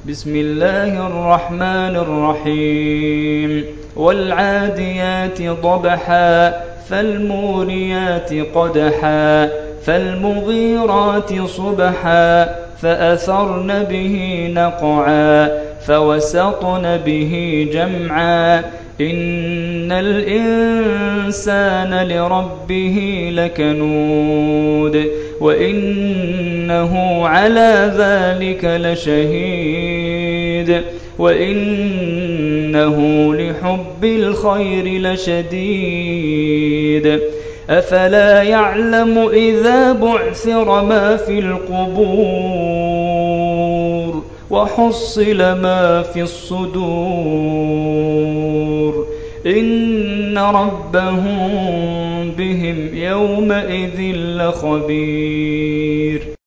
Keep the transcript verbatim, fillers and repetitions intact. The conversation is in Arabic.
بسم الله الرحمن الرحيم والعاديات ضبحا فالموريات قدحا فالمغيرات صبحا فأثرن به نقعا فوسطن به جمعا إن الإنسان لربه لكنود وإنه على ذلك لشهيد وإنه لحب الخير لشديد أفلا يعلم إذا بعثر ما في القبور وحصل ما في الصدور إن ربهم بهم يومئذ لخبير.